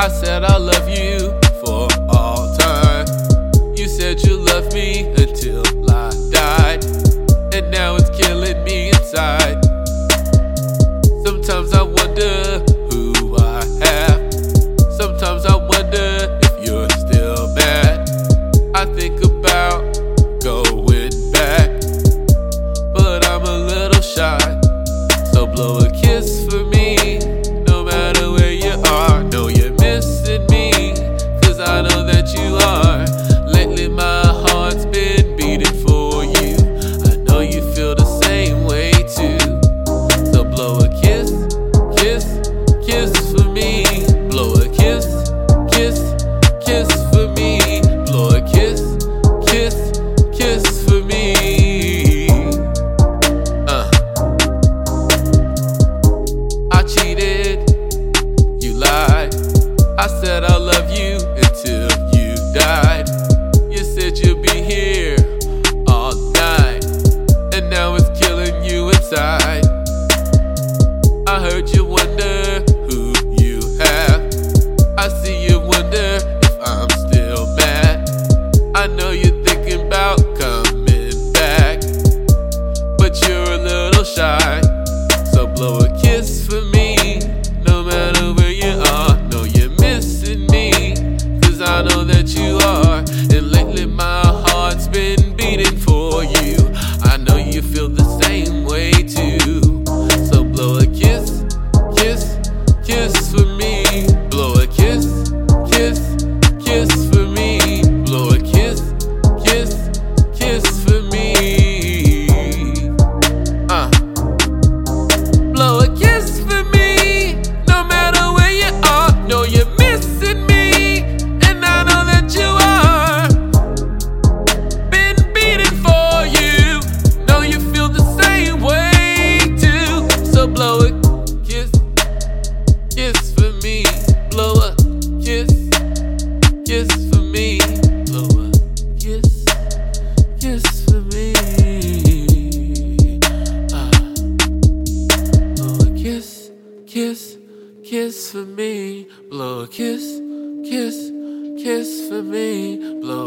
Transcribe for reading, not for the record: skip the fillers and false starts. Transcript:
I said I love you for all time. You said you loved me until I died, and now it's killing me inside. Sometimes I wonder who I have. Sometimes I wonder if you're still mad. I think about going back, but I'm a little shy. So blow a kiss for me, no matter where you are. Know you're missing me, cause I know that you are. Lately my heart's been beating for you. I know you feel the same way too. So blow a kiss, kiss, kiss for me. Blow a kiss, kiss, kiss for me. Blow a kiss, kiss, kiss for me. I cheated, you lied. I said I love you until you died. You said you'd be here all night, and now it's killing you inside. I heard you wonder who you have. I see you wonder if I'm still mad. I know you're thinking about coming back, but you're a little shy. So blow a kiss for me, no matter where you are. Know you're missing me, cause I know that you are. And lately my heart's been beating for you. I know you feel the same way too. So blow a kiss, kiss, kiss for me. Blow a kiss, kiss, kiss for me. Blow a kiss, kiss, kiss for me. Blow a kiss for me, no matter where you are. Know you're missing me, and I know that you are. Been beating for you, know you feel the same way too. So blow a kiss, kiss for me. Blow a kiss, kiss for me. Blow a kiss, kiss for me. Blow a kiss, kiss, kiss for me. Blow a kiss, kiss, kiss for me. Blow